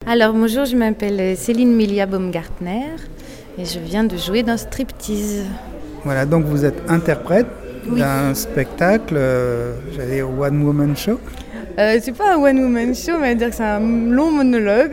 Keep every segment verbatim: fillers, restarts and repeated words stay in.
Alors bonjour, je m'appelle Céline Melia Baumgartner et je viens de jouer dans Striptease. Voilà, donc vous êtes interprète Oui. d'un spectacle, euh, j'allais dire One Woman Show. Euh, c'est pas un one-woman show, on va dire que c'est un long monologue.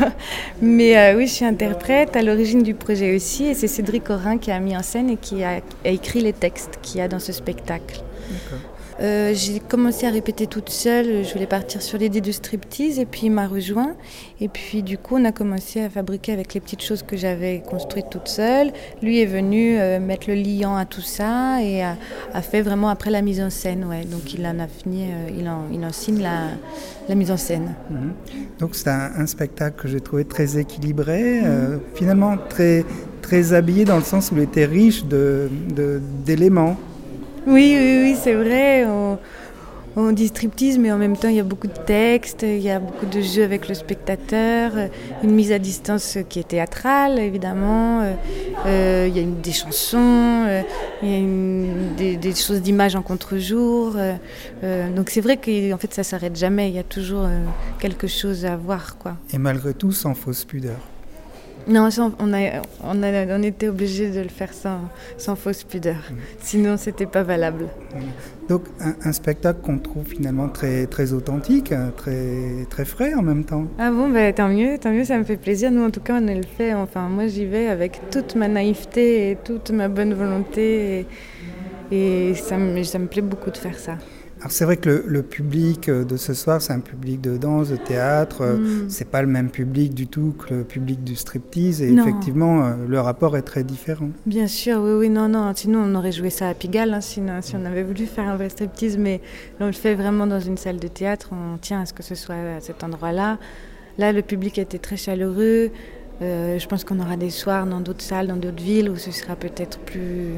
Mais euh, oui, je suis interprète à l'origine du projet aussi et c'est Cédric Orin qui a mis en scène et qui a, a écrit les textes qu'il y a dans ce spectacle. D'accord. Euh, j'ai commencé à répéter toute seule, je voulais partir sur l'idée de striptease et puis il m'a rejoint et puis du coup on a commencé à fabriquer avec les petites choses que j'avais construites toute seule. Lui est venu euh, mettre le liant à tout ça et a, a fait vraiment après la mise en scène, ouais. Donc il en a fini, euh, il, en, il en signe la, la mise en scène. Mmh. Donc c'est un, un spectacle que j'ai trouvé très équilibré, mmh. euh, finalement très, très habillé dans le sens où il était riche de, de, d'éléments. Oui, oui, oui, c'est vrai. On, on dit striptease, mais en même temps, il y a beaucoup de textes, il y a beaucoup de jeux avec le spectateur, une mise à distance qui est théâtrale, évidemment. Euh, il y a une, des chansons, euh, il y a une, des, des choses d'images en contre-jour. Euh, donc c'est vrai qu'en fait, ça ne s'arrête jamais. Il y a toujours euh, quelque chose à voir, quoi. Et malgré tout, sans fausse pudeur. Non, on, a, on, a, on était obligé de le faire sans, sans fausse pudeur, mmh. Sinon c'était pas valable. Mmh. Donc un, un spectacle qu'on trouve finalement très, très authentique, très, très frais en même temps. Ah bon, bah, tant mieux, tant mieux, ça me fait plaisir. Nous en tout cas on le fait, enfin moi j'y vais avec toute ma naïveté et toute ma bonne volonté et, et ça, me, ça me plaît beaucoup de faire ça. Alors c'est vrai que le, le public de ce soir, c'est un public de danse, de théâtre. Mmh. C'est pas le même public du tout que le public du striptease. Et non. Effectivement, le rapport est très différent. Bien sûr, oui, oui, non, non. Sinon, on aurait joué ça à Pigalle, hein, sinon, si on avait voulu faire un vrai striptease. Mais on le fait vraiment dans une salle de théâtre. On tient à ce que ce soit à cet endroit-là. Là, le public a été très chaleureux. Euh, je pense qu'on aura des soirs dans d'autres salles, dans d'autres villes, où ce sera peut-être plus...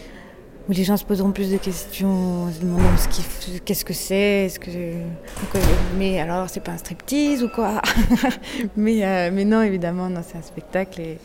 où les gens se poseront plus de questions, se demanderont ce qu'il, qu'est-ce que c'est, est-ce que, mais alors c'est pas un striptease ou quoi. mais, euh, mais non, évidemment, non, c'est un spectacle et,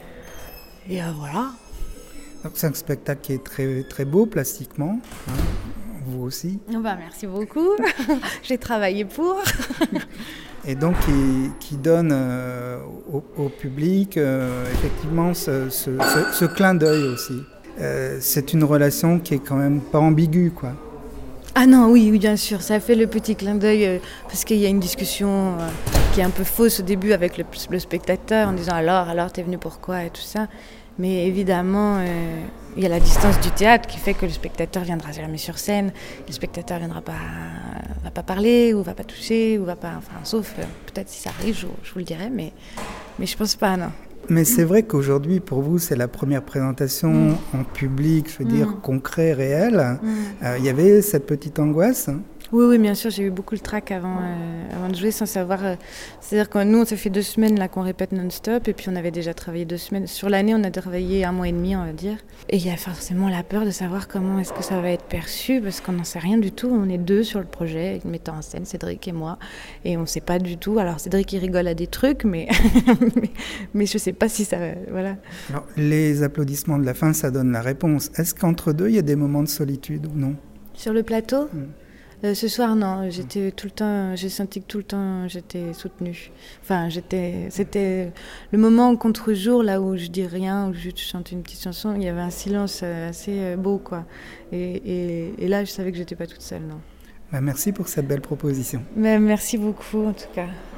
et euh, voilà. Donc c'est un spectacle qui est très, très beau plastiquement, hein, vous aussi. Oh bah, merci beaucoup, j'ai travaillé pour. Et donc qui, qui donne euh, au, au public euh, effectivement ce, ce, ce, ce clin d'œil aussi. Euh, c'est une relation qui est quand même pas ambiguë, quoi. Ah non, oui, oui, bien sûr, ça fait le petit clin d'œil euh, parce qu'il y a une discussion euh, qui est un peu fausse au début avec le, le spectateur en disant alors, alors t'es venu pourquoi et tout ça. Mais évidemment, euh, il y a la distance du théâtre qui fait que le spectateur viendra jamais sur scène, le spectateur viendra pas, va pas parler ou va pas toucher ou va pas, enfin, sauf euh, peut-être si ça arrive, je, je vous le dirai, mais mais je pense pas, non. Mais c'est vrai qu'aujourd'hui, pour vous, c'est la première présentation mmh. en public, je veux mmh. dire, concret, réel. Il mmh. euh, y avait cette petite angoisse. Oui, oui, bien sûr, j'ai eu beaucoup le trac avant, euh, avant de jouer sans savoir... Euh, c'est-à-dire que nous, ça fait deux semaines là, qu'on répète non-stop et puis on avait déjà travaillé deux semaines. Sur l'année, on a travaillé un mois et demi, on va dire. Et il y a forcément la peur de savoir comment est-ce que ça va être perçu parce qu'on n'en sait rien du tout. On est deux sur le projet, mettant en scène, Cédric et moi. Et on ne sait pas du tout. Alors Cédric, il rigole à des trucs, mais, mais, mais je ne sais pas si ça... Voilà. Alors, les applaudissements de la fin, ça donne la réponse. Est-ce qu'entre deux, il y a des moments de solitude ou non ? Sur le plateau ? mmh. Euh, ce soir, non, j'étais tout le temps, j'ai senti que tout le temps j'étais soutenue. Enfin, j'étais, c'était le moment au contre-jour, là où je dis rien, où je chante une petite chanson, il y avait un silence assez beau, quoi. Et, et, et là, je savais que j'étais pas toute seule, non. Bah, merci pour cette belle proposition. Mais merci beaucoup, en tout cas.